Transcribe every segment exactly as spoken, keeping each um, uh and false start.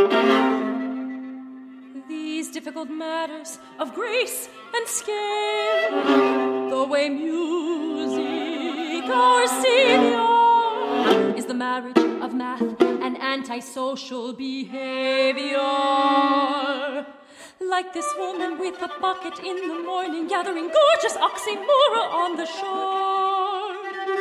These difficult matters of grace and scale, the way music, our savior, is the marriage of math and antisocial behavior. Like this woman with a bucket in the morning, gathering gorgeous oxymora on the shore.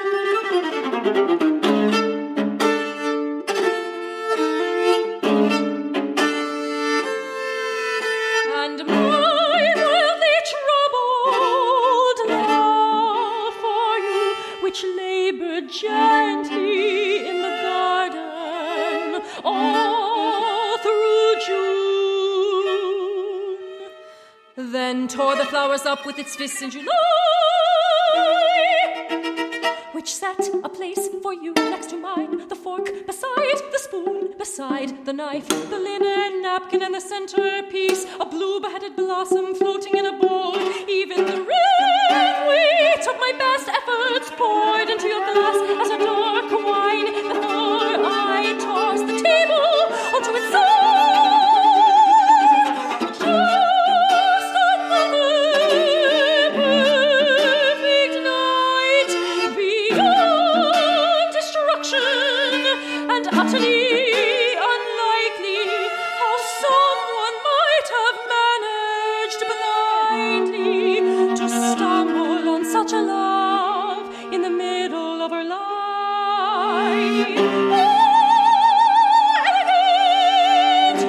And my worldly troubled love for you, which labored gently in the garden all through June, then tore the flowers up with its fists in July, which set a place for you next to mine, the fork beside the spoon, beside the knife, the linen napkin and the centerpiece, a blue-beheaded blossom floating in a bowl, even the red weight of my best efforts poured into your glass as a dark wine before I tossed the table onto its side. Just another perfect night beyond destruction and utterly unlikely how someone might have managed blindly to stumble on such a love in the middle of her life. Oh, elegant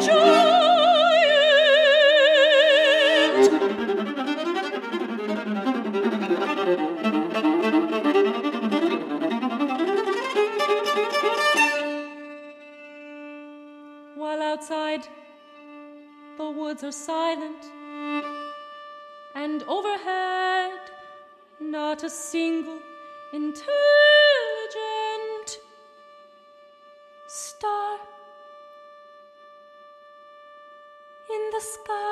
While outside, the woods are silent, and overhead, not a single intelligent star in the sky.